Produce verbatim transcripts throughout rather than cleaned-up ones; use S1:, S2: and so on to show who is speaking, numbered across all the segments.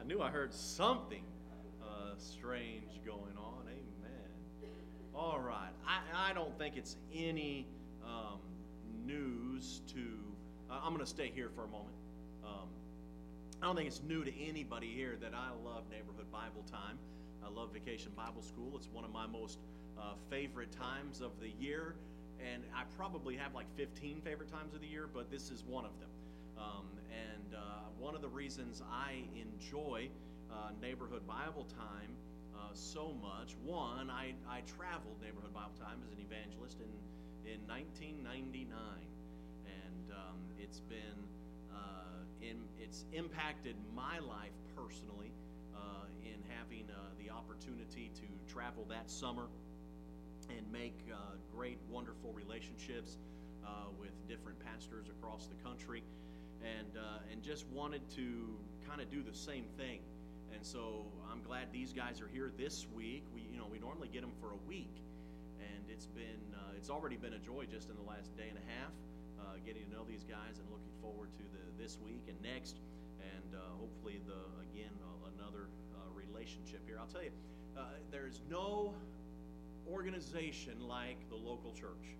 S1: knew I heard something uh, strange going on. Amen. All right. I, I don't think it's any um, news to. Uh, I'm going to stay here for a moment. Um, I don't think it's new to anybody here that I love Neighborhood Bible Time. I love Vacation Bible School. It's one of my most uh, favorite times of the year. And I probably have like fifteen favorite times of the year, but this is one of them. Um, and uh, one of the reasons I enjoy uh, Neighborhood Bible Time uh, so much, one, I, I traveled Neighborhood Bible Time as an evangelist in, in nineteen ninety-nine. And um, it's been, uh, in, it's impacted my life personally uh, in having uh, the opportunity to travel that summer and make uh, great, wonderful relationships uh, with different pastors across the country, and uh, and just wanted to kind of do the same thing. And so I'm glad these guys are here this week. We you know we normally get them for a week, and it's been uh, it's already been a joy just in the last day and a half, uh, getting to know these guys and looking forward to the this week and next, and uh, hopefully the again uh, another uh, relationship here. I'll tell you, uh, there's no organization like the local church.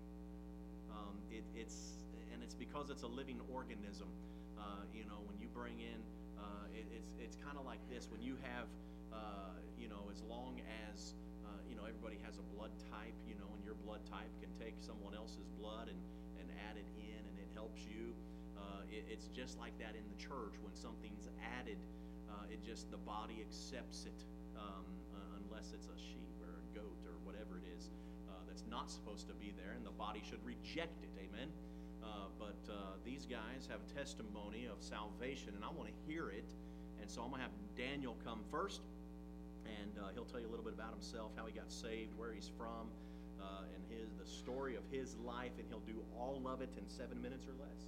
S1: Um, it, it's and it's because it's a living organism. Uh, you know, when you bring in, uh, it, it's it's kind of like this. When you have, uh, you know, as long as uh, you know everybody has a blood type, you know, and your blood type can take someone else's blood and and add it in, and it helps you. Uh, it, it's just like that in the church. When something's added, uh, it just the body accepts it, um, uh, unless it's a sheep or a goat or whatever it is uh, that's not supposed to be there, and the body should reject it. Amen. Uh, but uh, these guys have a testimony of salvation, and I want to hear it. And so I'm going to have Daniel come first, and uh, he'll tell you a little bit about himself, how he got saved, where he's from, uh, and his the story of his life, and he'll do all of it in seven minutes or less.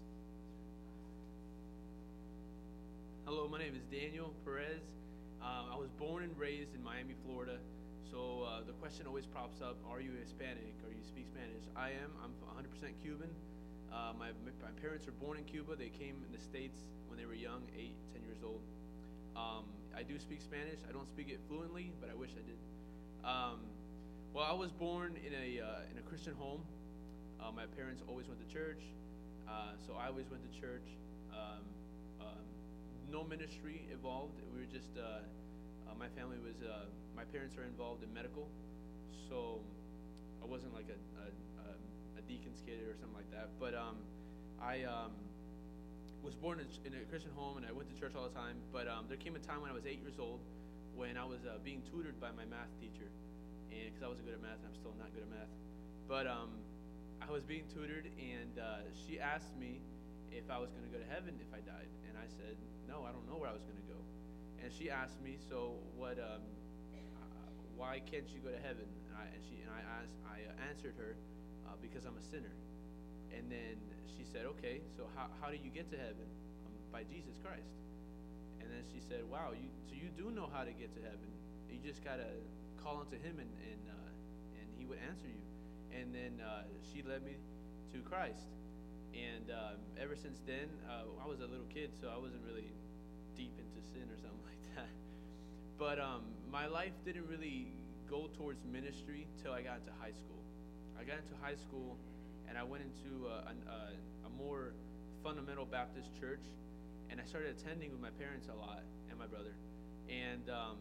S2: Hello, my name is Daniel Perez. Um, I was born and raised in Miami, Florida. So uh, the question always pops up, are you Hispanic, or you speak Spanish? I am. I'm one hundred percent Cuban. Uh, my, my parents were born in Cuba. They came in the States when they were young, eight, ten years old. Um, I do speak Spanish. I don't speak it fluently, but I wish I did. Um, well, I was born in a uh, in a Christian home. Uh, my parents always went to church, uh, so I always went to church. Um, um, no ministry involved. We were just, uh, uh, my family was, uh, my parents are involved in medical, so I wasn't like a, a, a, a deacon's kid or something like that. But um, I um, was born in a Christian home, and I went to church all the time. But um, there came a time when I was eight years old when I was uh, being tutored by my math teacher, and because I wasn't good at math, and I'm still not good at math. But um, I was being tutored, and uh, she asked me if I was going to go to heaven if I died, and I said no, I don't know where I was going to go. And she asked me, so what? Um, uh, why can't you go to heaven? And I and she and I asked, I uh, answered her uh, because I'm a sinner. And then she said, okay, so how how do you get to heaven? Um, by Jesus Christ. And then she said, wow, you so you do know how to get to heaven. You just gotta call unto Him, and and uh, and He would answer you. And then uh, she led me to Christ. And um, ever since then, uh, I was a little kid, so I wasn't really deep into sin or something like that. But um, my life didn't really go towards ministry till I got into high school. I got into high school, and I went into a, a, a more fundamental Baptist church, and I started attending with my parents a lot and my brother. And um,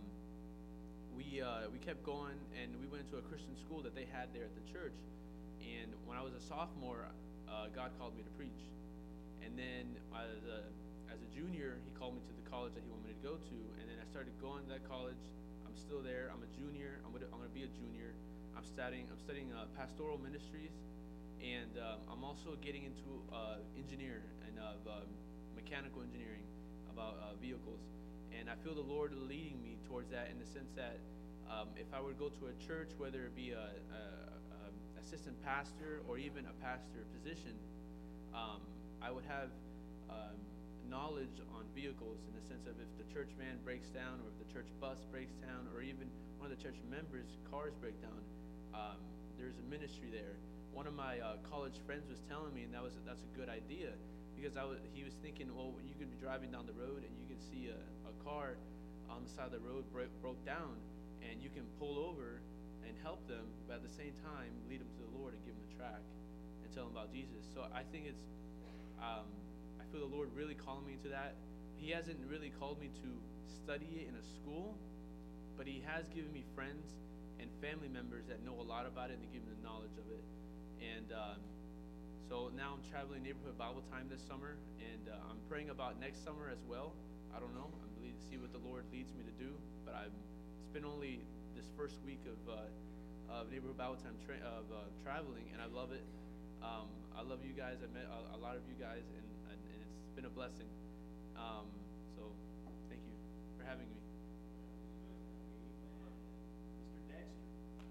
S2: we uh, we kept going, and we went to a Christian school that they had there at the church. And when I was a sophomore, uh, God called me to preach. And then as a, as a junior, He called me to the college that He wanted me to go to. And then I started going to that college. I'm still there. I'm a junior. I'm gonna, I'm gonna be a junior. I'm studying. I'm studying uh, pastoral ministries, and um, I'm also getting into uh, engineer and uh, um, mechanical engineering about uh, vehicles. And I feel the Lord leading me towards that in the sense that um, if I were to go to a church, whether it be a, a, a assistant pastor or even a pastor position, um, I would have um, knowledge on vehicles in the sense of if the church van breaks down, or if the church bus breaks down, or even one of the church members' cars break down, um, there's a ministry there. One of my uh, college friends was telling me, and that was that's a good idea, because I was he was thinking, well, you could be driving down the road and you could see a, a car on the side of the road break, broke down, and you can pull over and help them, but at the same time lead them to the Lord and give them the track and tell them about Jesus. So I think it's, um, I feel the Lord really calling me into that. He hasn't really called me to study it in a school, but He has given me friends and family members that know a lot about it, and they give me the knowledge of it. And um, so now I'm traveling neighborhood Bible time this summer, and uh, I'm praying about next summer as well. I don't know. I'm really to see what the Lord leads me to do, but I'm, it's been only this first week of uh, of neighborhood Bible time tra- of uh, traveling, and I love it. Um, I love you guys. I met a, a lot of you guys, and, and, and it's been a blessing. Um, so thank you for having me.
S1: Mister Dexter.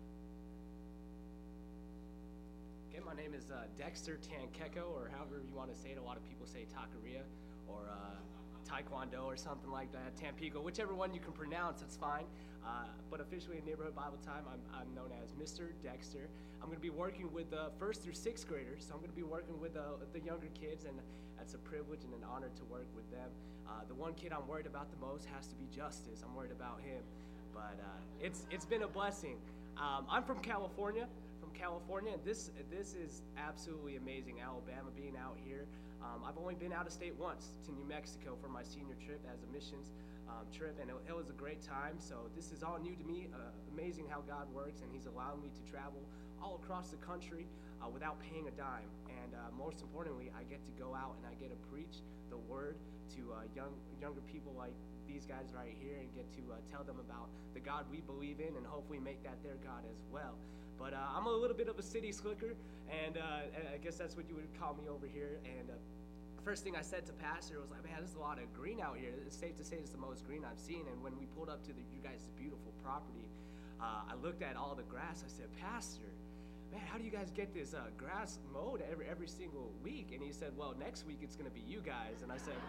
S3: Okay, my name is uh, Dexter Tankeko, or however you want to say it. A lot of people say Taqueria or uh, Taekwondo or something like that. Tampico, whichever one you can pronounce, it's fine. Uh, but officially in Neighborhood Bible Time, I'm, I'm known as Mister Dexter. I'm going to be working with the uh, first through sixth graders, so I'm going to be working with uh, the younger kids, and that's a privilege and an honor to work with them. Uh, the one kid I'm worried about the most has to be Justice. I'm worried about him, but uh, it's it's been a blessing. Um, I'm from California, from California, and this this is absolutely amazing. Alabama, being out here. Um, I've only been out of state once, to New Mexico for my senior trip as a missions um, trip, and it, it was a great time. So this is all new to me. Uh, amazing how God works, and He's allowed me to travel all across the country uh, without paying a dime. And uh, most importantly, I get to go out and I get to preach the word to uh, young younger people like these guys right here, and get to uh, tell them about the God we believe in, and hopefully make that their God as well. But uh, I'm a little bit of a city slicker, and uh, I guess that's what you would call me over here. And uh, first thing I said to Pastor was like, man, there's a lot of green out here. It's safe to say it's the most green I've seen. And when we pulled up to the, you guys' beautiful property, uh, I looked at all the grass. I said, Pastor, man, how do you guys get this uh, grass mowed every every single week? And he said, well, next week it's going to be you guys. And I said,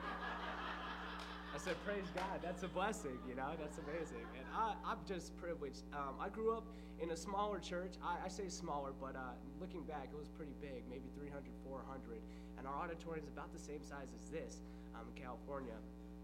S3: I said, praise God, that's a blessing, you know, that's amazing. And I, I'm just privileged. Um, I grew up in a smaller church. I, I say smaller, but uh, looking back, it was pretty big, maybe three hundred, four hundred. And our auditorium is about the same size as this um, in California.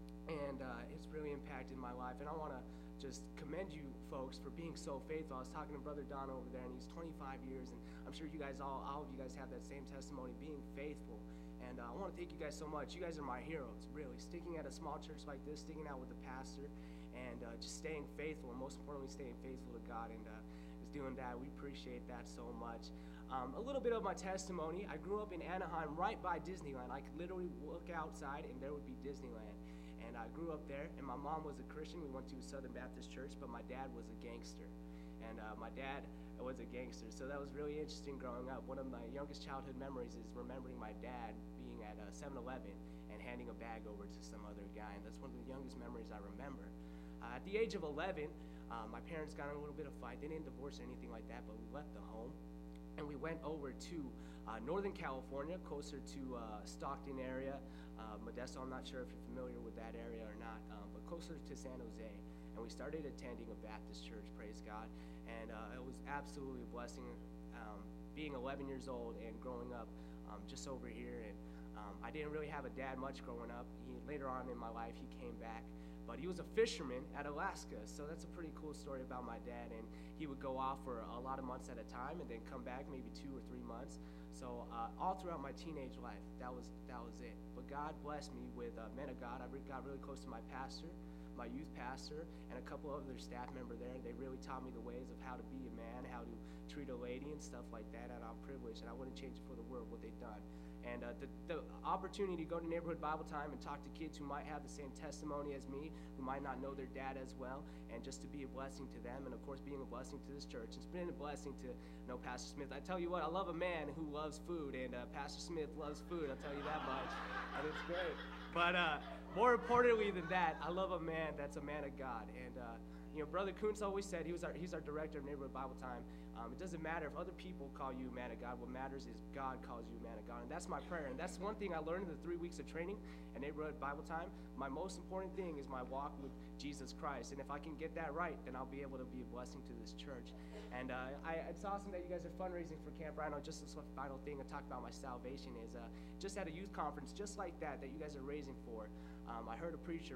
S3: And uh, it's really impacted my life. And I want to just commend you folks for being so faithful. I was talking to Brother Don over there, and he's twenty-five years. And I'm sure you guys, all, all of you guys have that same testimony, being faithful. And uh, I want to thank you guys so much. You guys are my heroes, really. Sticking at a small church like this, sticking out with the pastor, and uh, just staying faithful, and most importantly, staying faithful to God. And uh, just doing that, we appreciate that so much. Um, a little bit of my testimony. I grew up in Anaheim, right by Disneyland. I could literally look outside, and there would be Disneyland. And I grew up there, and my mom was a Christian. We went to a Southern Baptist church, but my dad was a gangster. And uh, my dad was a gangster, so that was really interesting growing up. One of my youngest childhood memories is remembering my dad being at uh, seven eleven and handing a bag over to some other guy, and that's one of the youngest memories I remember. Uh, at the age of eleven, uh, my parents got in a little bit of fight. They didn't divorce or anything like that, but we left the home, and we went over to uh, Northern California, closer to uh, Stockton area, uh, Modesto. I'm not sure if you're familiar with that area or not, um, but closer to San Jose. And we started attending a Baptist church, praise God. And uh, it was absolutely a blessing um, being eleven years old and growing up um, just over here. And um, I didn't really have a dad much growing up. He, later on in my life, he came back. But he was a fisherman at Alaska, so that's a pretty cool story about my dad. And he would go off for a lot of months at a time and then come back maybe two or three months. So uh, all throughout my teenage life, that was that was it. But God blessed me with uh, men of God. I got really close to my pastor, my youth pastor, and a couple of other staff members there. They really taught me the ways of how to be a man, how to treat a lady and stuff like that. And I'm privileged, and I wouldn't change it for the world what they've done. And uh, the, the opportunity to go to Neighborhood Bible Time and talk to kids who might have the same testimony as me, who might not know their dad as well, and just to be a blessing to them, and of course being a blessing to this church. It's been a blessing to know Pastor Smith. I tell you what, I love a man who loves food, and uh, Pastor Smith loves food, I'll tell you that much, and it's great. But uh, more importantly than that, I love a man that's a man of God. And uh, you know, Brother Kuntz always said, he was our, he's our director of Neighborhood Bible Time, Um, it doesn't matter if other people call you a man of God. What matters is God calls you a man of God. And that's my prayer. And that's one thing I learned in the three weeks of training at Neighborhood Bible Time. My most important thing is my walk with Jesus Christ. And if I can get that right, then I'll be able to be a blessing to this church. And uh, I, it's awesome that you guys are fundraising for Camp Rhino. Just this final thing to talk about my salvation is uh, just at a youth conference just like that that you guys are raising for. Um, I heard a preacher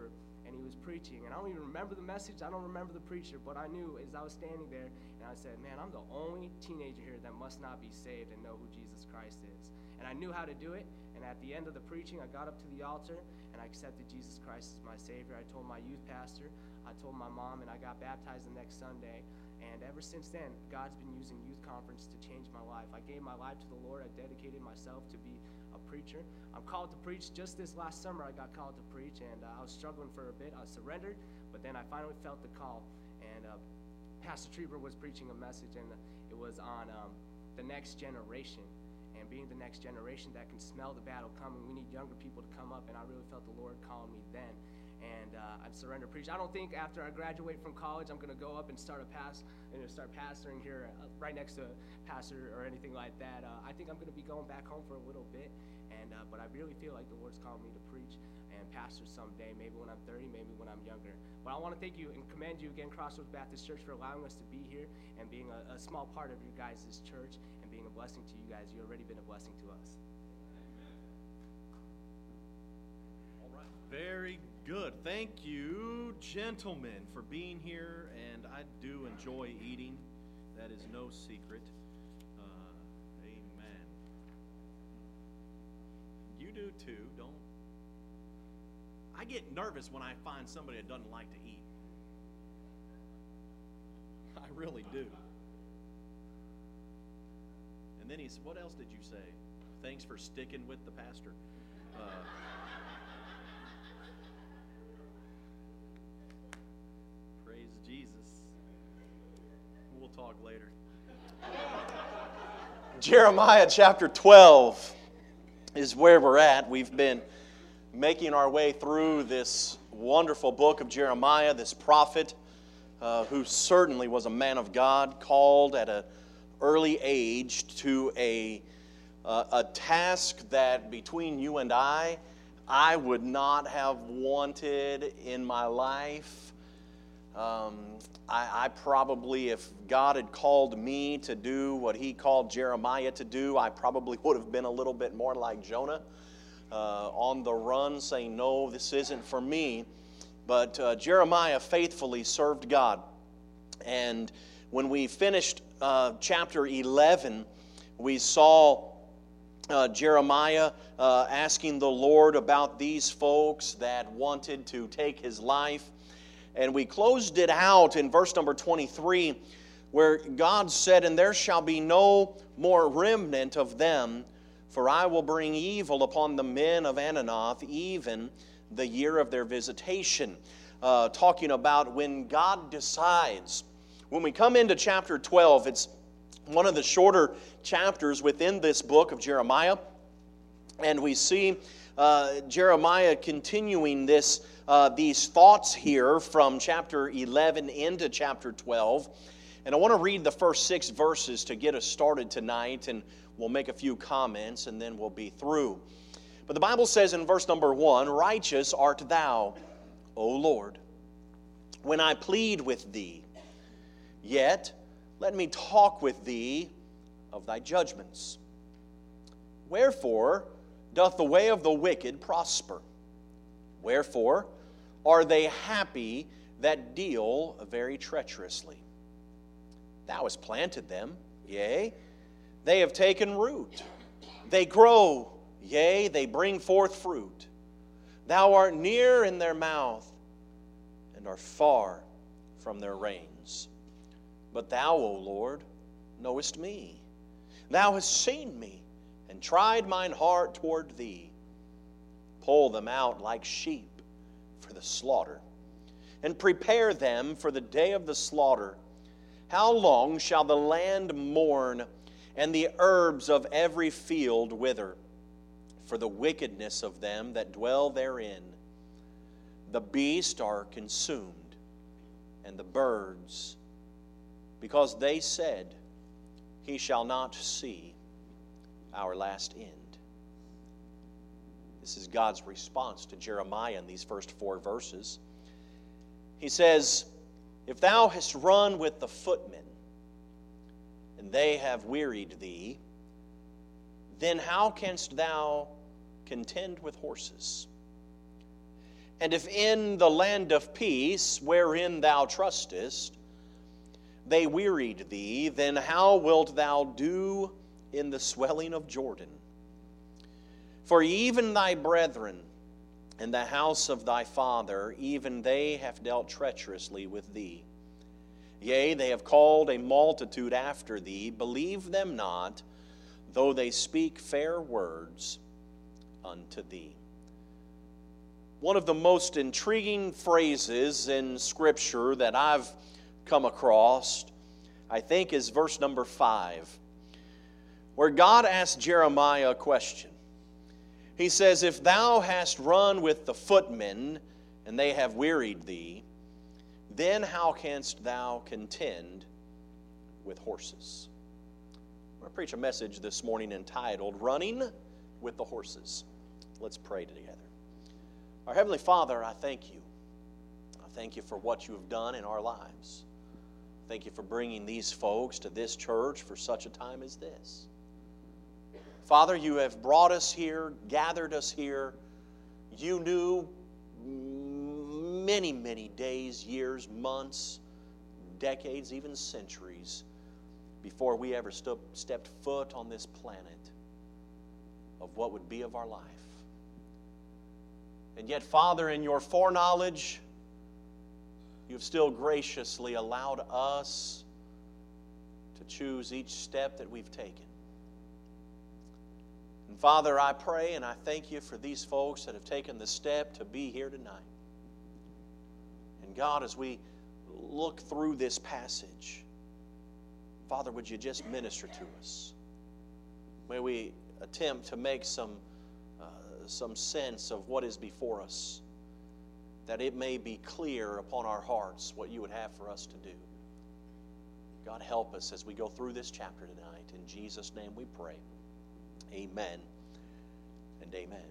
S3: and he was preaching. And I don't even remember the message. I don't remember the preacher, but I knew as I was standing there, and I said, man, I'm the only teenager here that must not be saved and know who Jesus Christ is. And I knew how to do it. And at the end of the preaching, I got up to the altar, and I accepted Jesus Christ as my Savior. I told my youth pastor, I told my mom, and I got baptized the next Sunday. And ever since then, God's been using youth conference to change my life. I gave my life to the Lord. I dedicated myself to be a preacher. I'm called to preach. Just this last summer, I got called to preach, and uh, I was struggling for a bit. I surrendered, but then I finally felt the call. And uh, Pastor Trieber was preaching a message, and it was on um, the next generation. And being the next generation that can smell the battle coming, we need younger people to come up, and I really felt the Lord calling me then. And uh, I've surrendered preach. I don't think after I graduate from college, I'm going to go up and start a pass, you know, start pastoring here uh, right next to a pastor or anything like that. Uh, I think I'm going to be going back home for a little bit, and uh, but I really feel like the Lord's calling me to preach and pastor someday, maybe when I'm thirty, maybe when I'm younger. But I want to thank you and commend you again, Crossroads Baptist Church, for allowing us to be here and being a, a small part of your guys' church and being a blessing to you guys. You've already been a blessing to us.
S1: All right. Very good. Thank you, gentlemen, for being here, and I do enjoy eating. That is no secret. Uh, amen. You do too, don't? I get nervous when I find somebody that doesn't like to eat. I really do. And then he said, what else did you say? Thanks for sticking with the pastor. Uh, praise Jesus. We'll talk later. Jeremiah chapter twelve is where we're at. We've been making our way through this wonderful book of Jeremiah, this prophet uh, who certainly was a man of God, called at an early age to a, uh, a task that between you and I, I would not have wanted in my life. Um, I, I probably, if God had called me to do what He called Jeremiah to do, I probably would have been a little bit more like Jonah. Uh, on the run, saying, no, this isn't for me. But uh, Jeremiah faithfully served God. And when we finished uh, chapter eleven, we saw uh, Jeremiah uh, asking the Lord about these folks that wanted to take his life. And we closed it out in verse number twenty-three, where God said, and there shall be no more remnant of them, for I will bring evil upon the men of Anathoth, even the year of their visitation. Uh, talking about when God decides. When we come into chapter twelve, it's one of the shorter chapters within this book of Jeremiah. And we see uh, Jeremiah continuing this, uh, these thoughts here from chapter eleven into chapter twelve. And I want to read the first six verses to get us started tonight, and we'll make a few comments, and then we'll be through. But the Bible says in verse number one, righteous art thou, O Lord, when I plead with thee. Yet let me talk with thee of thy judgments. Wherefore doth the way of the wicked prosper? Wherefore are they happy that deal very treacherously? Thou hast planted them, yea, they have taken root. They grow, yea, they bring forth fruit. Thou art near in their mouth, and art far from their reins. But thou, O Lord, knowest me. Thou hast seen me, and tried mine heart toward thee. Pull them out like sheep for the slaughter, and prepare them for the day of the slaughter. How long shall the land mourn, and the herbs of every field wither, for the wickedness of them that dwell therein? The beasts are consumed, and the birds, because they said, he shall not see our last end. This is God's response to Jeremiah in these first four verses. He says, if thou hast run with the footmen, and they have wearied thee, then how canst thou contend with horses?
S4: And if in the land of peace, wherein thou trustest, they wearied thee, then how wilt thou do in the swelling of Jordan? For even thy brethren and the house of thy father, even they have dealt treacherously with thee. Yea, they have called a multitude after thee. Believe them not, though they speak fair words unto thee. One of the most intriguing phrases in Scripture that I've come across, I think, is verse number five, where God asked Jeremiah a question. He says, if thou hast run with the footmen, and they have wearied thee, then how canst thou contend with horses? I'm going to preach a message this morning entitled, Running with the Horses. Let's pray together. Our Heavenly Father, I thank you. I thank you for what you have done in our lives. Thank you for bringing these folks to this church for such a time as this. Father, you have brought us here, gathered us here. You knew many, many days, years, months, decades, even centuries before we ever stu- stepped foot on this planet of what would be of our life. And yet, Father, in your foreknowledge, you have still graciously allowed us to choose each step that we've taken. And Father, I pray and I thank you for these folks that have taken the step to be here tonight. And God, as we look through this passage, Father, would you just minister to us? May we attempt to make some some sense of what is before us, that it may be clear upon our hearts what you would have for us to do. God, help us as we go through this chapter tonight. In Jesus' name we pray. Amen and amen.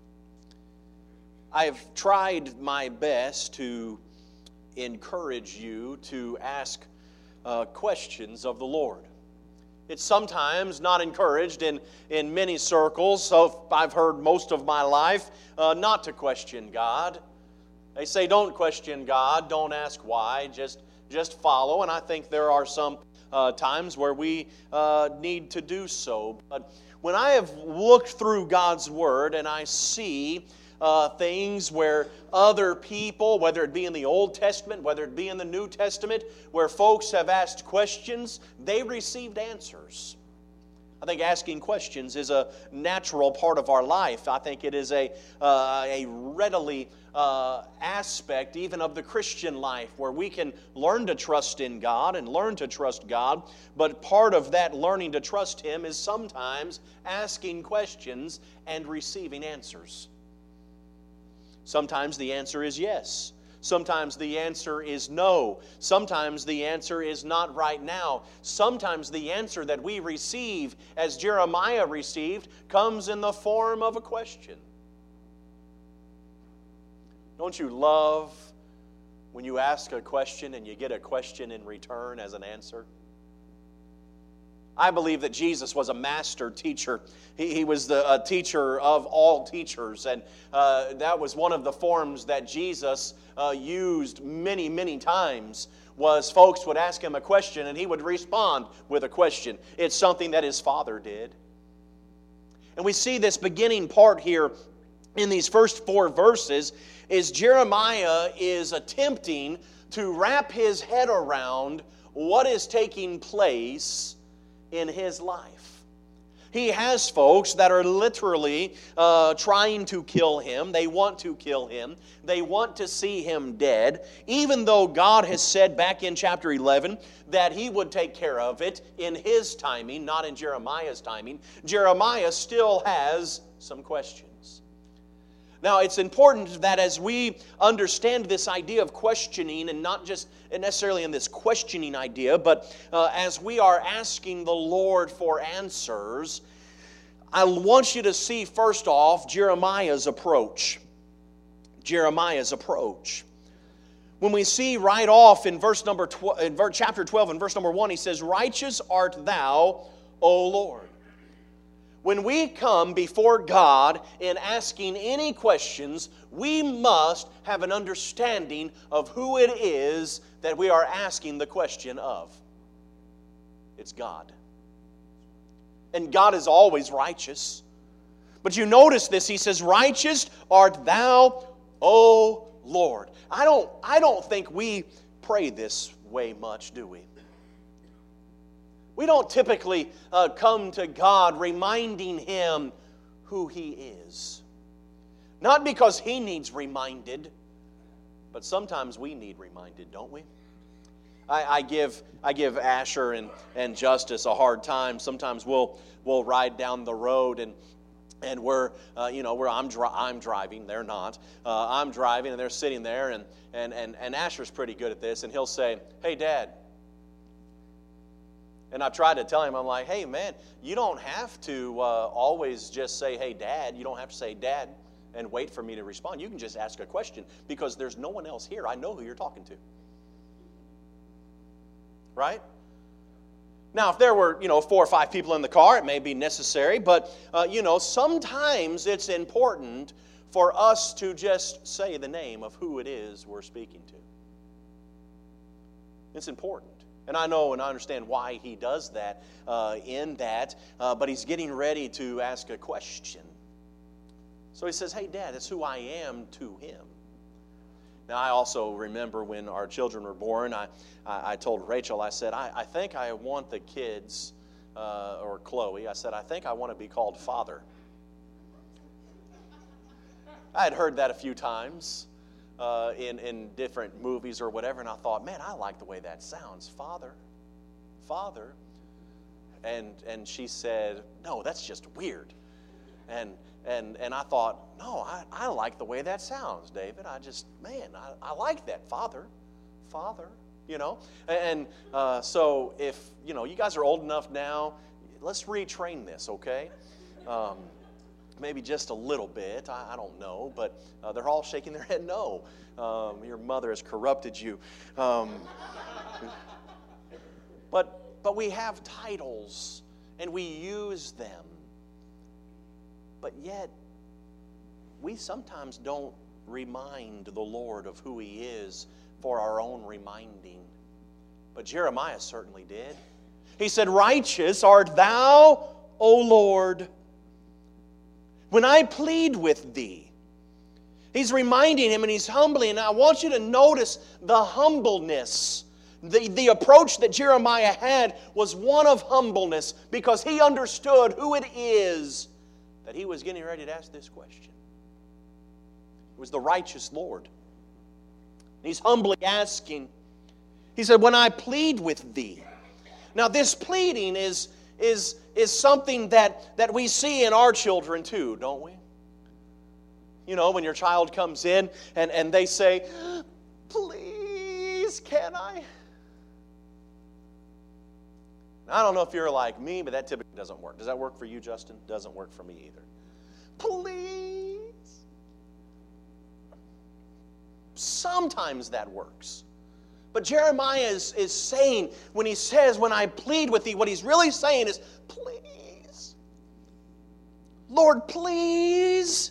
S4: I have tried my best to encourage you to ask uh, questions of the Lord. It's sometimes not encouraged in, in many circles, so I've heard most of my life, uh, not to question God. They say don't question God, don't ask why, just, just follow. And I think there are some uh, times where we uh, need to do so. But when I have looked through God's Word and I see Uh, things where other people, whether it be in the Old Testament, whether it be in the New Testament, where folks have asked questions, they received answers. I think asking questions is a natural part of our life. I think it is a, uh, a readily uh, aspect even of the Christian life where we can learn to trust in God and learn to trust God. But part of that learning to trust Him is sometimes asking questions and receiving answers. Sometimes the answer is yes. Sometimes the answer is no. Sometimes the answer is not right now. Sometimes the answer that we receive, as Jeremiah received, comes in the form of a question. Don't you love when you ask a question and you get a question in return as an answer? I believe that Jesus was a master teacher. He, he was the a teacher of all teachers, and uh, that was one of the forms that Jesus uh, used many, many times, was folks would ask Him a question and He would respond with a question. It's something that His Father did. And we see this beginning part here in these first four verses is Jeremiah is attempting to wrap his head around what is taking place in his life. He has folks that are literally uh, trying to kill him. They want to kill him. They want to see him dead. Even though God has said back in chapter eleven that He would take care of it in His timing, not in Jeremiah's timing, Jeremiah still has some questions. Now, it's important that as we understand this idea of questioning, and not just necessarily in this questioning idea, but uh, as we are asking the Lord for answers, I want you to see first off Jeremiah's approach. Jeremiah's approach. When we see right off in verse number twelve, in chapter twelve and verse number one, he says, "Righteous art thou, O Lord." When we come before God in asking any questions, we must have an understanding of who it is that we are asking the question of. It's God. And God is always righteous. But you notice this, He says, "Righteous art thou, O Lord." I don't, I don't think we pray this way much, do we? We don't typically uh, come to God reminding Him who He is. Not because He needs reminded, but sometimes we need reminded, don't we? I, I give I give Asher and, and Justice a hard time. Sometimes we'll we'll ride down the road and and we're uh, you know where I'm dri- I'm driving, they're not. Uh, I'm driving and they're sitting there, and and and and Asher's pretty good at this, and he'll say, "Hey, Dad." And I tried to tell him, I'm like, "Hey, man, you don't have to uh, always just say, 'Hey, Dad.' You don't have to say, 'Dad,' and wait for me to respond. You can just ask a question, because there's no one else here. I know who you're talking to." Right? Now, if there were, you know, four or five people in the car, it may be necessary. But, uh, you know, sometimes it's important for us to just say the name of who it is we're speaking to. It's important. And I know and I understand why He does that uh, in that. Uh, but He's getting ready to ask a question. So He says, "Hey, Dad, that's who I am to Him." Now, I also remember when our children were born, I, I, I told Rachel, I said, I, I think I want the kids, uh, or Chloe, I said, I think I want to be called Father. I had heard that a few times uh, in, in different movies or whatever, and I thought, man, I like the way that sounds, Father, Father. And, and she said, "No, that's just weird." And And and I thought, no, I, I like the way that sounds, David. I just, man, I, I like that. Father, Father, you know. And uh, so if, you know, you guys are old enough now, let's retrain this, okay? Um, maybe just a little bit. I, I don't know. But uh, they're all shaking their head no. Um, your mother has corrupted you. Um, but but we have titles, and we use them. But yet, we sometimes don't remind the Lord of who He is for our own reminding. But Jeremiah certainly did. He said, "Righteous art thou, O Lord, when I plead with thee." He's reminding him, and he's humbling. And I want you to notice the humbleness. The, the approach that Jeremiah had was one of humbleness, because he understood who it is that he was getting ready to ask this question. It was the righteous Lord. He's humbly asking. He said, "When I plead with thee." Now, this pleading is, is, is something that, that we see in our children too, don't we? You know, when your child comes in and, and they say, "Please, can I?" I don't know if you're like me, but that typically doesn't work. Does that work for you, Justin? Doesn't work for me either. Please. Sometimes that works. But Jeremiah is, is saying, when he says, "When I plead with thee," what he's really saying is, please. Lord, please.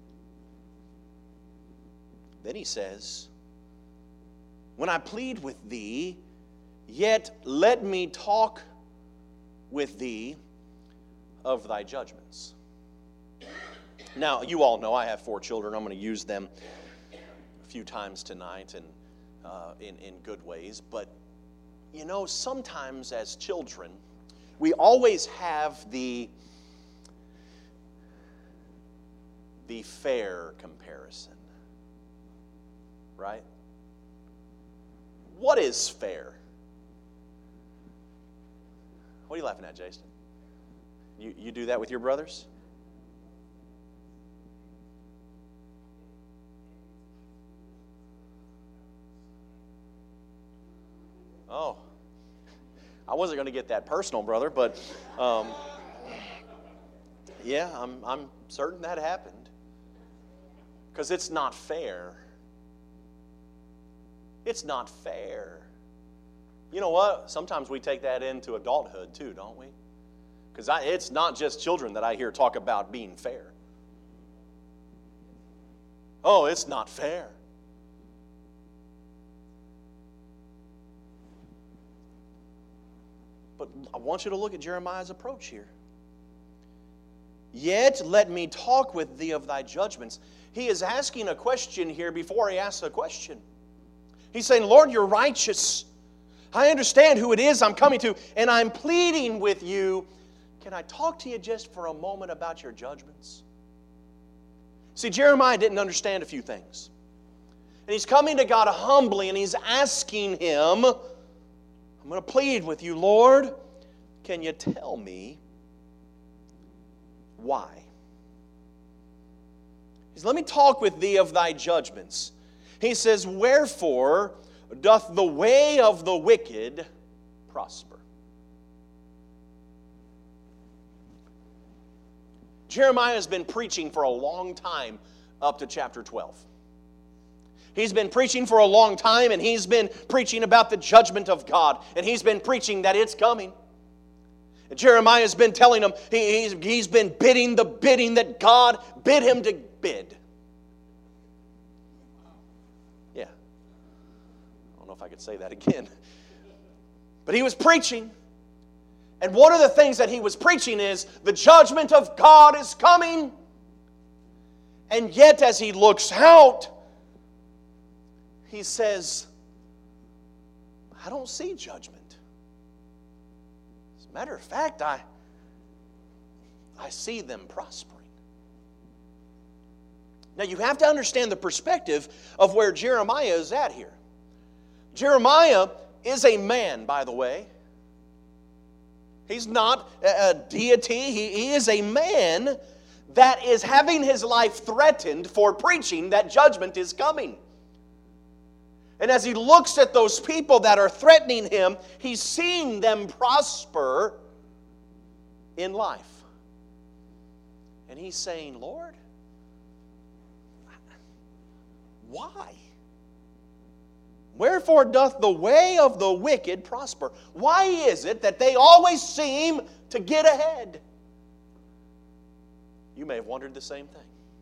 S4: Then he says, "When I plead with thee, yet let me talk with thee of thy judgments." Now, you all know I have four children. I'm going to use them a few times tonight and uh, in, in good ways. But, you know, sometimes as children, we always have the, the fair comparison. Right? What is fair? What are you laughing at, Jason? You, you do that with your brothers? Oh. I wasn't going to get that personal, brother, but um, yeah, I'm, I'm certain that happened. Because it's not fair. It's not fair. You know what? Sometimes we take that into adulthood too, don't we? Because it's not just children that I hear talk about being fair. Oh, it's not fair. But I want you to look at Jeremiah's approach here. Yet let me talk with thee of thy judgments. He is asking a question here before he asks a question. He's saying, Lord, you're righteous. I understand who it is I'm coming to, and I'm pleading with you. Can I talk to you just for a moment about your judgments? See, Jeremiah didn't understand a few things. And he's coming to God humbly, and he's asking Him, I'm going to plead with you, Lord, can you tell me why? He says, let me talk with thee of thy judgments. He says, wherefore doth the way of the wicked prosper? Jeremiah has been preaching for a long time up to chapter twelve. He's been preaching for a long time, and he's been preaching about the judgment of God, and he's been preaching that it's coming. And Jeremiah has been telling him, he, he's, he's been bidding the bidding that God bid him to bid. Yeah. I don't know if I could say that again. But he was preaching. And one of the things that he was preaching is the judgment of God is coming. And yet as he looks out, he says, I don't see judgment. As a matter of fact, I, I see them prospering. Now you have to understand the perspective of where Jeremiah is at here. Jeremiah is a man, by the way. He's not a deity. He, he is a man that is having his life threatened for preaching that judgment is coming. And as he looks at those people that are threatening him, he's seeing them prosper in life. And he's saying, Lord, why? Wherefore doth the way of the wicked prosper? Why is it that they always seem to get ahead? You may have wondered the same thing.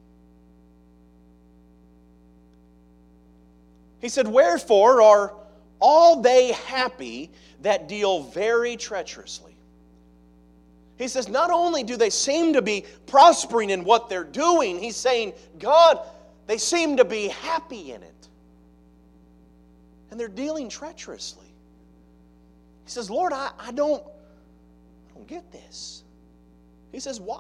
S4: He said, wherefore are all they happy that deal very treacherously? He says, not only do they seem to be prospering in what they're doing, he's saying, God, they seem to be happy in it. And they're dealing treacherously. He says, Lord, I, I don't, I don't get this. He says, why?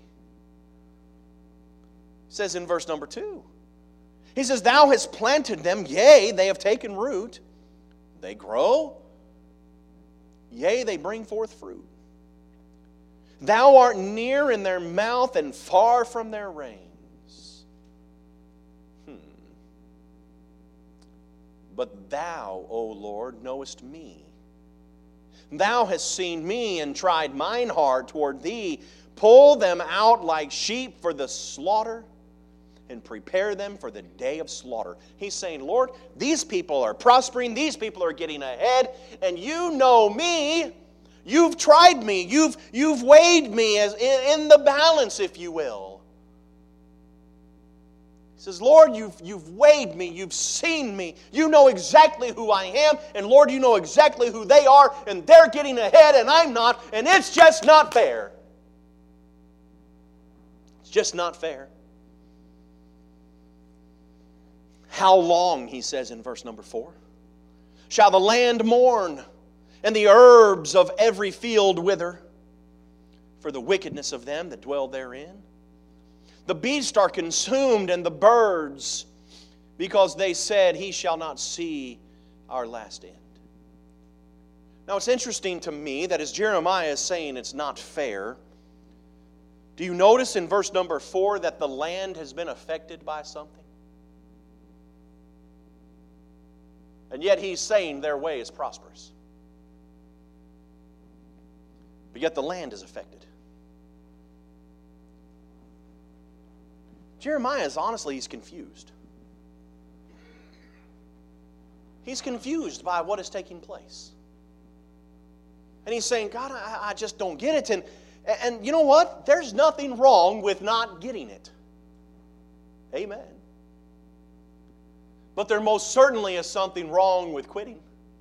S4: He says in verse number two, he says, thou hast planted them, yea, they have taken root. They grow, yea, they bring forth fruit. Thou art near in their mouth and far from their reins. Hmm. But thou, O Lord, knowest me. Thou hast seen me and tried mine heart toward thee. Pull them out like sheep for the slaughter, and prepare them for the day of slaughter. He's saying, Lord, these people are prospering, these people are getting ahead, and you know me. You've tried me. You've, you've weighed me as in, in the balance, if you will. He says, Lord, you've, you've weighed me. You've seen me. You know exactly who I am, and Lord, you know exactly who they are, and they're getting ahead, and I'm not, and it's just not fair. It's just not fair. How long, he says in verse number four, shall the land mourn, and the herbs of every field wither, for the wickedness of them that dwell therein? The beasts are consumed, and the birds, because they said, he shall not see our last end. Now it's interesting to me that as Jeremiah is saying it's not fair, do you notice in verse number four that the land has been affected by something? And yet he's saying their way is prosperous. But yet the land is affected. Jeremiah is honestly, he's confused. He's confused by what is taking place. And he's saying, God, I, I just don't get it. And And you know what? There's nothing wrong with not getting it. Amen. But there most certainly is something wrong with quitting.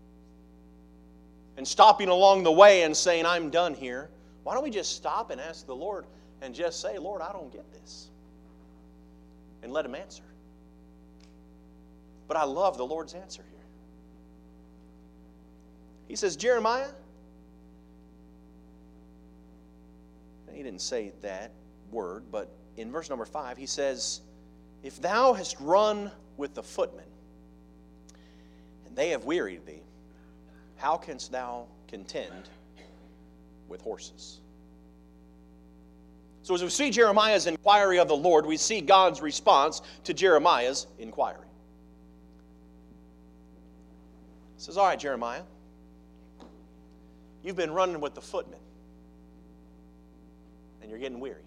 S4: And stopping along the way and saying, I'm done here. Why don't we just stop and ask the Lord and just say, Lord, I don't get this. And let Him answer. But I love the Lord's answer here. He says, Jeremiah, he didn't say that word, but in verse number five, he says, if thou hast run with the footmen, and they have wearied thee, how canst thou contend with horses? So as we see Jeremiah's inquiry of the Lord, we see God's response to Jeremiah's inquiry. He says, all right, Jeremiah, you've been running with the footmen, and you're getting weary.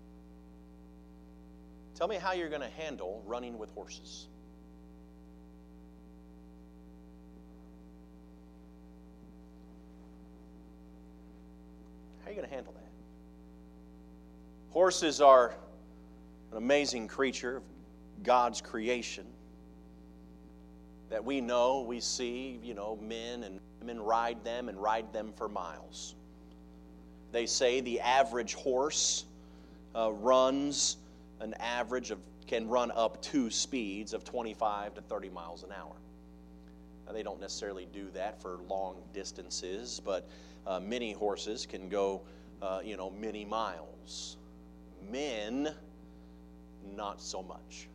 S4: Tell me how you're going to handle running with horses. How are you going to handle that? Horses are an amazing creature of God's creation that we know, we see, you know, men and women ride them and ride them for miles. They say the average horse uh, runs an average of, can run up to speeds of twenty-five to thirty miles an hour. Now, they don't necessarily do that for long distances, but uh, many horses can go, uh, you know, many miles. Men, not so much.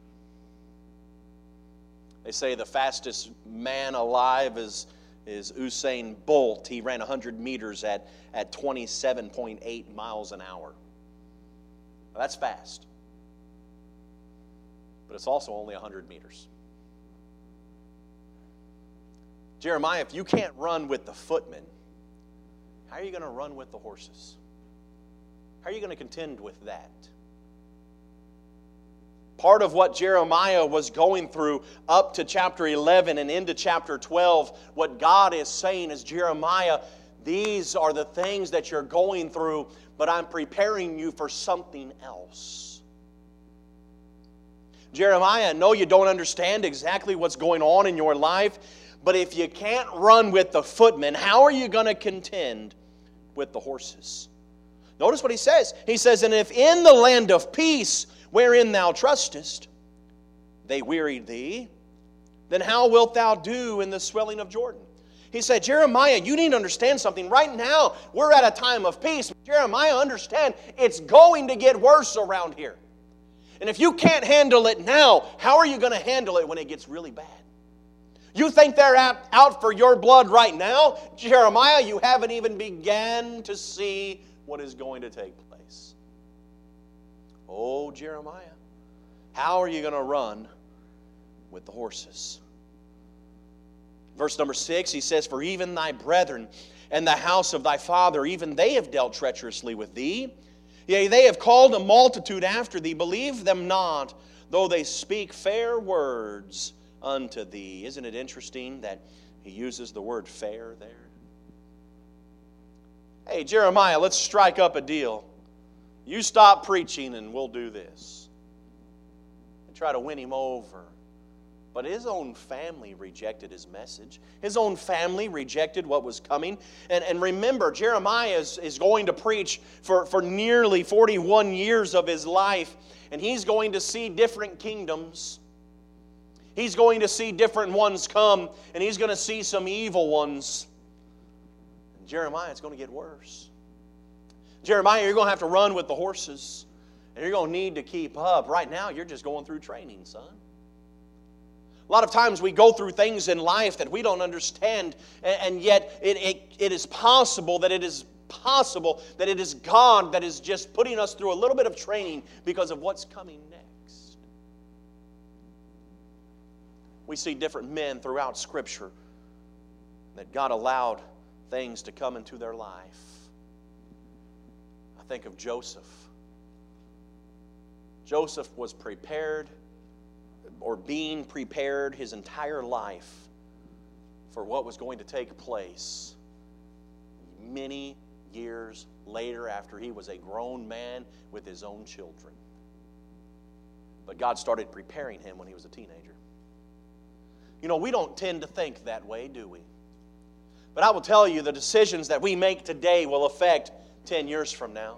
S4: They say the fastest man alive is, is Usain Bolt. He ran one hundred meters at, at twenty-seven point eight miles an hour. Now, that's fast. But it's also only one hundred meters. Jeremiah, if you can't run with the footmen, how are you going to run with the horses? How are you going to contend with that? Part of what Jeremiah was going through up to chapter eleven and into chapter twelve, what God is saying is, Jeremiah, these are the things that you're going through, but I'm preparing you for something else. Jeremiah, I know you don't understand exactly what's going on in your life, but if you can't run with the footmen, how are you going to contend with the horses? Notice what he says. He says, and if in the land of peace wherein thou trustest, they wearied thee, then how wilt thou do in the swelling of Jordan? He said, Jeremiah, you need to understand something. Right now, we're at a time of peace. Jeremiah, understand, it's going to get worse around here. And if you can't handle it now, how are you going to handle it when it gets really bad? You think they're out for your blood right now? Jeremiah, you haven't even began to see what is going to take place. Oh, Jeremiah, how are you going to run with the horses? Verse number six, he says, for even thy brethren and the house of thy father, even they have dealt treacherously with thee. Yea, they have called a multitude after thee. Believe them not, though they speak fair words unto thee. Isn't it interesting that he uses the word fair there? Hey, Jeremiah, let's strike up a deal. You stop preaching and we'll do this. And try to win him over. But his own family rejected his message. His own family rejected what was coming. And, and remember, Jeremiah is, is going to preach for, for nearly forty-one years of his life. And he's going to see different kingdoms. He's going to see different ones come. And he's going to see some evil ones. And Jeremiah, it's going to get worse. Jeremiah, you're going to have to run with the horses. And you're going to need to keep up. Right now, you're just going through training, son. A lot of times we go through things in life that we don't understand, and yet it, it, it is possible that it is possible that it is God that is just putting us through a little bit of training because of what's coming next. We see different men throughout Scripture that God allowed things to come into their life. I think of Joseph. Joseph was prepared or being prepared his entire life for what was going to take place many years later after he was a grown man with his own children. But God started preparing him when he was a teenager. You know, we don't tend to think that way, do we? But I will tell you, the decisions that we make today will affect ten years from now.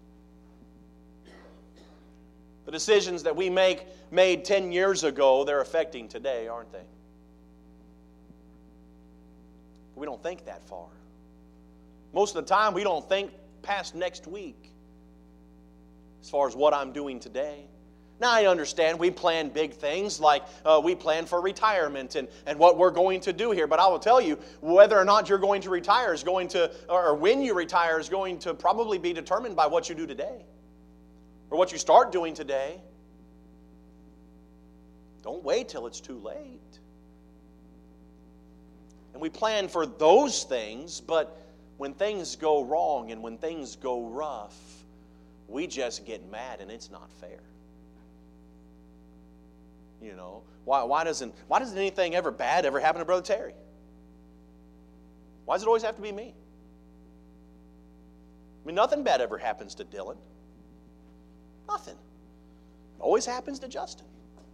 S4: The decisions that we make made ten years ago, they're affecting today, aren't they? We don't think that far. Most of the time, we don't think past next week as far as what I'm doing today. Now, I understand we plan big things like uh, we plan for retirement and, and what we're going to do here. But I will tell you, whether or not you're going to retire is going to, or when you retire is going to probably be determined by what you do today or what you start doing today. Don't wait till it's too late. And we plan for those things, but when things go wrong and when things go rough, we just get mad and it's not fair. You know, why, why doesn't why doesn't anything ever bad ever happen to Brother Terry? Why does it always have to be me? I mean, nothing bad ever happens to Dylan. Nothing. It always happens to Justin.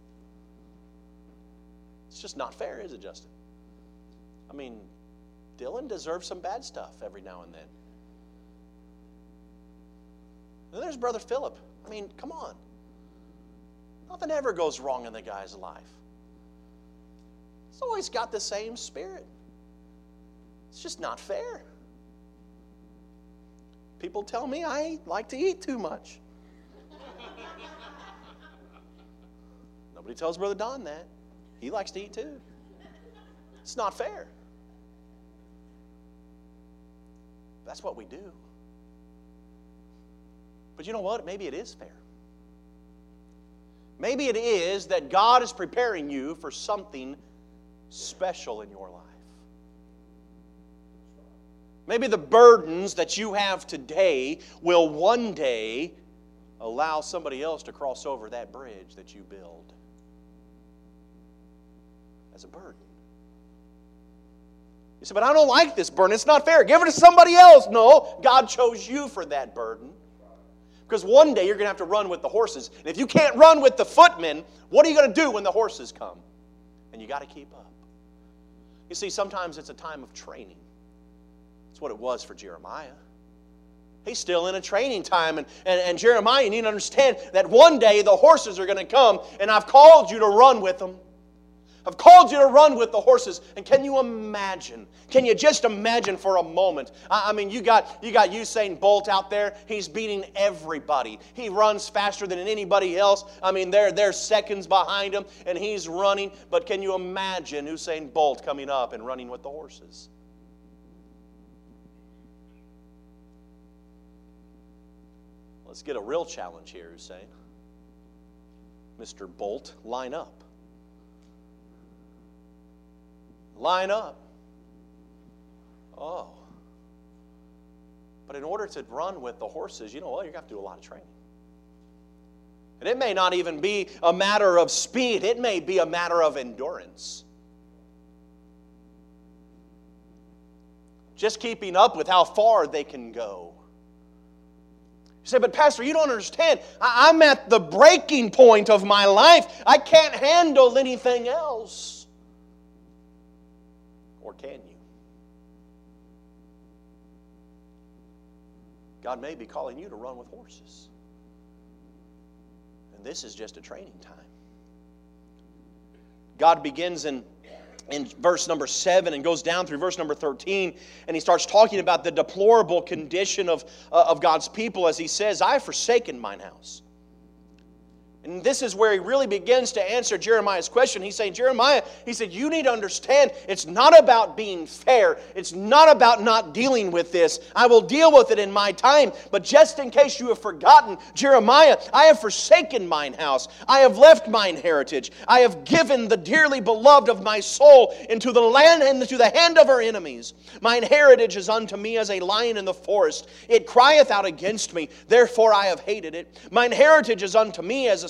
S4: It's just not fair, is it, Justin? I mean, Dylan deserves some bad stuff every now and then. And there's Brother Philip. I mean, come on. Nothing ever goes wrong in the guy's life. He's always got the same spirit. It's just not fair. People tell me I like to eat too much. Nobody tells Brother Don that. He likes to eat too. It's not fair. That's what we do. But you know what? Maybe it is fair. Maybe it is that God is preparing you for something special in your life. Maybe the burdens that you have today will one day allow somebody else to cross over that bridge that you build as a burden. You say, but I don't like this burden. It's not fair. Give it to somebody else. No, God chose you for that burden. Because one day you're going to have to run with the horses. And if you can't run with the footmen, what are you going to do when the horses come? And you got to keep up. You see, sometimes it's a time of training. That's what it was for Jeremiah. He's still in a training time. And, and, and Jeremiah, you need to understand that one day the horses are going to come, and I've called you to run with them. I've called you to run with the horses. And can you imagine? Can you just imagine for a moment? I, I mean, you got, you got Usain Bolt out there. He's beating everybody. He runs faster than anybody else. I mean, they're, they're seconds behind him, and he's running. But can you imagine Usain Bolt coming up and running with the horses? Let's get a real challenge here, Usain. Mister Bolt, line up. Line up. Oh. But in order to run with the horses, you know what? You're going to have to do a lot of training. And it may not even be a matter of speed. It may be a matter of endurance. Just keeping up with how far they can go. You say, but Pastor, you don't understand. I'm at the breaking point of my life. I can't handle anything else. Or can you? God may be calling you to run with horses. And this is just a training time. God begins in, in verse number seven and goes down through verse number thirteen, and he starts talking about the deplorable condition of, uh, of God's people as he says, I have forsaken mine house. And this is where he really begins to answer Jeremiah's question. He's saying, Jeremiah, he said, you need to understand it's not about being fair. It's not about not dealing with this. I will deal with it in my time. But just in case you have forgotten, Jeremiah, I have forsaken mine house. I have left mine heritage. I have given the dearly beloved of my soul into the land and into the hand of our enemies. Mine heritage is unto me as a lion in the forest. It crieth out against me. Therefore I have hated it. Mine heritage is unto me as a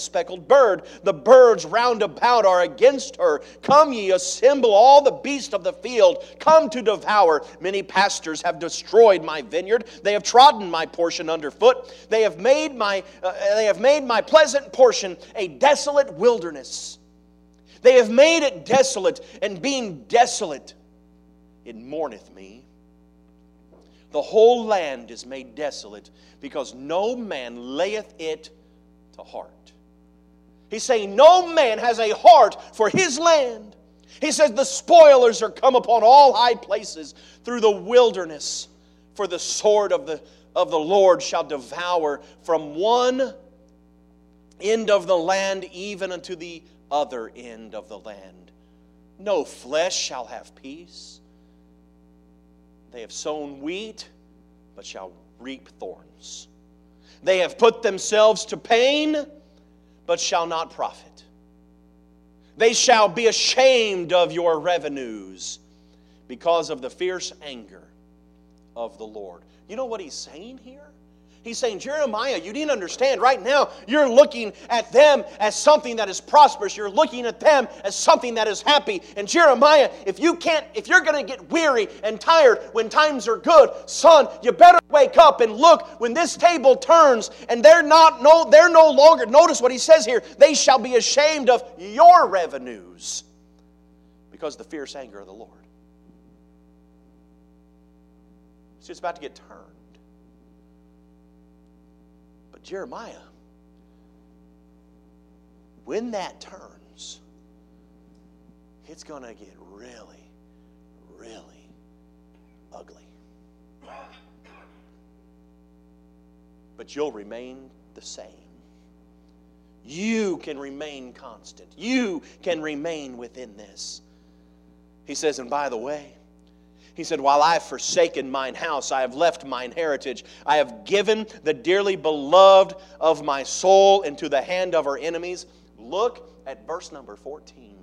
S4: speckled bird. The birds round about are against her. Come ye, assemble all the beasts of the field. Come to devour. Many pastors have destroyed my vineyard. They have trodden my portion underfoot. They have made my, uh, they have made my pleasant portion a desolate wilderness. They have made it desolate, and being desolate, it mourneth me. The whole land is made desolate, because no man layeth it to heart. He's saying no man has a heart for his land. He says the spoilers are come upon all high places through the wilderness. For the sword of the, of the Lord shall devour from one end of the land even unto the other end of the land. No flesh shall have peace. They have sown wheat, but shall reap thorns. They have put themselves to pain, but shall not profit. They shall be ashamed of your revenues because of the fierce anger of the Lord. You know what he's saying here? He's saying, Jeremiah, you didn't understand. Right now, you're looking at them as something that is prosperous. You're looking at them as something that is happy. And Jeremiah, if you can't, if you're going to get weary and tired when times are good, son, you better wake up and look when this table turns and they're not, no, they're no longer, notice what he says here, they shall be ashamed of your revenues because of the fierce anger of the Lord. See, it's about to get turned. Jeremiah, when that turns, it's going to get really, really ugly. But you'll remain the same. You can remain constant. You can remain within this. He says, and by the way, he said, while I have forsaken mine house, I have left mine heritage. I have given the dearly beloved of my soul into the hand of her enemies. Look at verse number fourteen.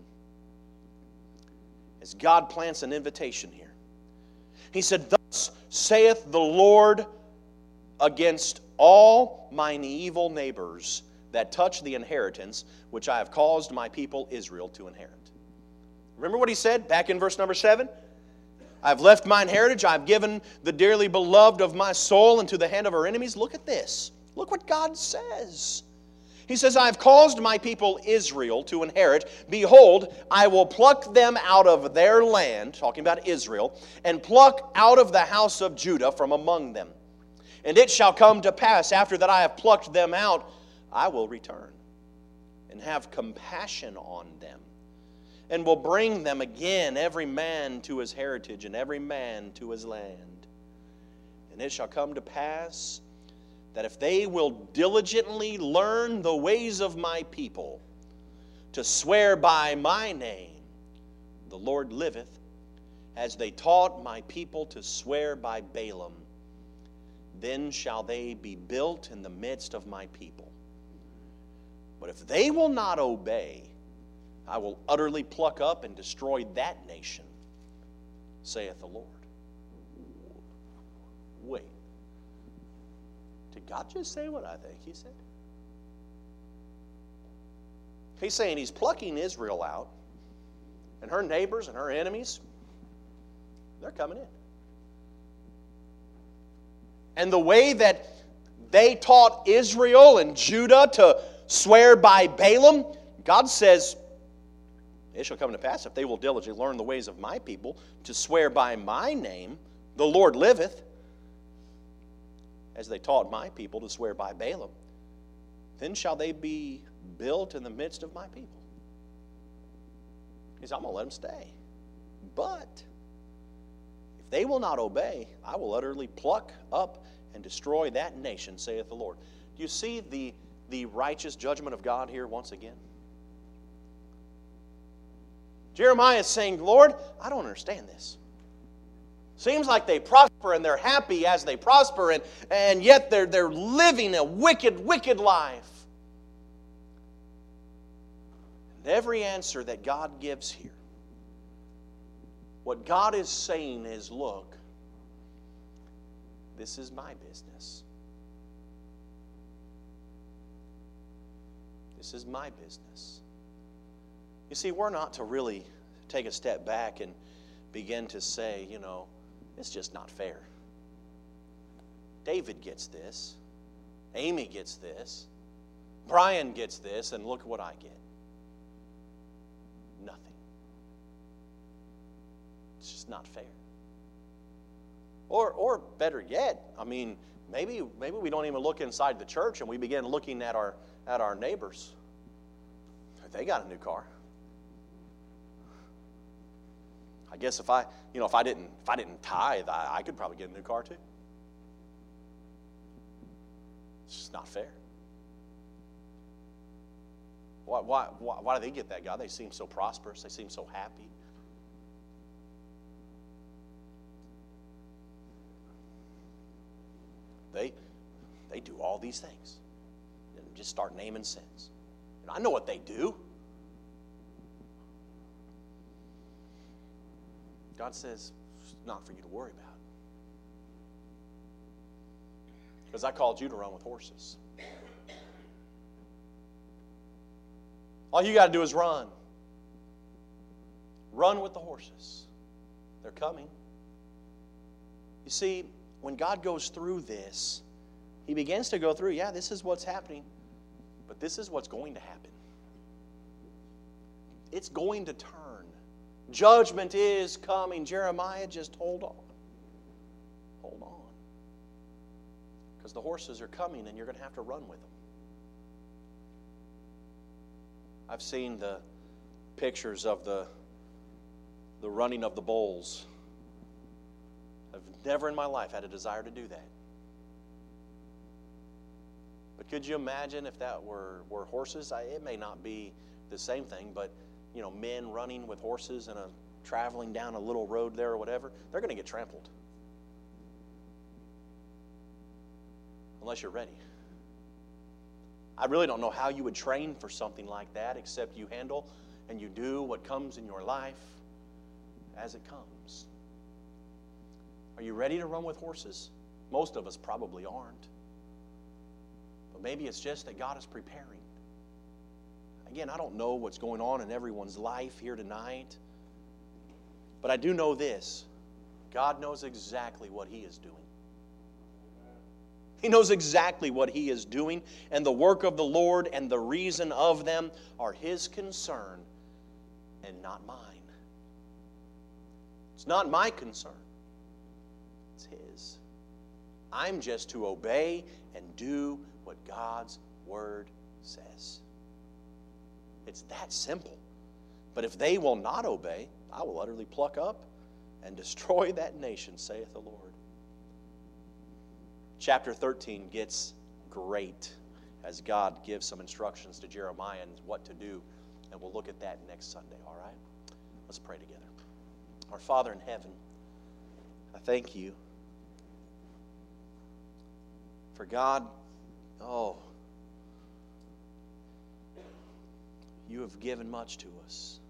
S4: As God plants an invitation here. He said, thus saith the Lord against all mine evil neighbors that touch the inheritance which I have caused my people Israel to inherit. Remember what he said back in verse number seven? I've left mine heritage. I've given the dearly beloved of my soul into the hand of her enemies. Look at this. Look what God says. He says, I've caused my people Israel to inherit. Behold, I will pluck them out of their land, talking about Israel, and pluck out of the house of Judah from among them. And it shall come to pass, after that I have plucked them out, I will return and have compassion on them, and will bring them again, every man to his heritage, and every man to his land. And it shall come to pass that if they will diligently learn the ways of my people, to swear by my name, the Lord liveth, as they taught my people to swear by Balaam, then shall they be built in the midst of my people. But if they will not obey, I will utterly pluck up and destroy that nation, saith the Lord. Wait. Did God just say what I think he said? He's saying he's plucking Israel out, and her neighbors and her enemies, they're coming in. And the way that they taught Israel and Judah to swear by Balaam, God says, it shall come to pass, if they will diligently learn the ways of my people, to swear by my name, the Lord liveth, as they taught my people to swear by Balaam, then shall they be built in the midst of my people. He says, I'm going to let them stay. But if they will not obey, I will utterly pluck up and destroy that nation, saith the Lord. Do you see the, the righteous judgment of God here once again? Jeremiah is saying, Lord, I don't understand this. Seems like they prosper and they're happy as they prosper, and, and yet they're, they're living a wicked, wicked life. And every answer that God gives here, what God is saying is, look, this is my business. This is my business. You see, we're not to really take a step back and begin to say, you know, it's just not fair. David gets this. Amy gets this. Brian gets this, and look what I get. Nothing. It's just not fair. Or, or better yet, I mean, maybe maybe we don't even look inside the church and we begin looking at our at our neighbors. They got a new car. I guess if I, you know, if I didn't if I didn't tithe, I, I could probably get a new car too. It's just not fair. Why, why, why, why do they get that, God? They seem so prosperous. They seem so happy. They, they do all these things. And just start naming sins. And I know what they do. God says, it's not for you to worry about. Because I called you to run with horses. All you got to do is run. Run with the horses. They're coming. You see, when God goes through this, He begins to go through, yeah, this is what's happening, but this is what's going to happen. It's going to turn. Judgment is coming. Jeremiah, just hold on. Hold on. Because the horses are coming and you're going to have to run with them. I've seen the pictures of the, the running of the bulls. I've never in my life had a desire to do that. But could you imagine if that were, were horses? I, it may not be the same thing, but you know, men running with horses and a, traveling down a little road there or whatever, they're going to get trampled. Unless you're ready. I really don't know how you would train for something like that except you handle and you do what comes in your life as it comes. Are you ready to run with horses? Most of us probably aren't. But maybe it's just that God is preparing. Again, I don't know what's going on in everyone's life here tonight. But I do know this. God knows exactly what He is doing. He knows exactly what He is doing, and the work of the Lord and the reason of them are His concern and not mine. It's not my concern. It's His. I'm just to obey and do what God's Word says. It's that simple. But if they will not obey, I will utterly pluck up and destroy that nation, saith the Lord. Chapter thirteen gets great as God gives some instructions to Jeremiah and what to do. And we'll look at that next Sunday, all right? Let's pray together. Our Father in heaven, I thank You for God, oh, You have given much to us.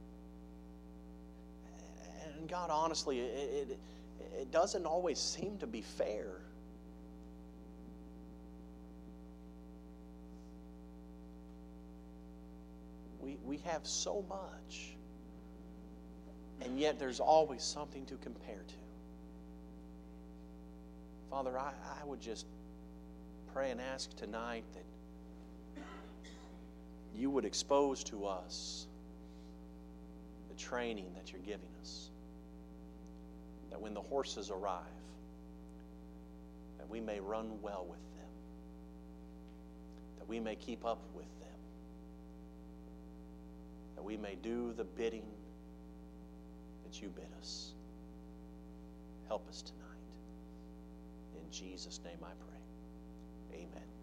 S4: And God, honestly, it, it, it doesn't always seem to be fair. We, we have so much, and yet there's always something to compare to. Father, I, I would just pray and ask tonight that You would expose to us the training that You're giving us. That when the horses arrive, that we may run well with them. That we may keep up with them. That we may do the bidding that You bid us. Help us tonight. In Jesus' name I pray. Amen.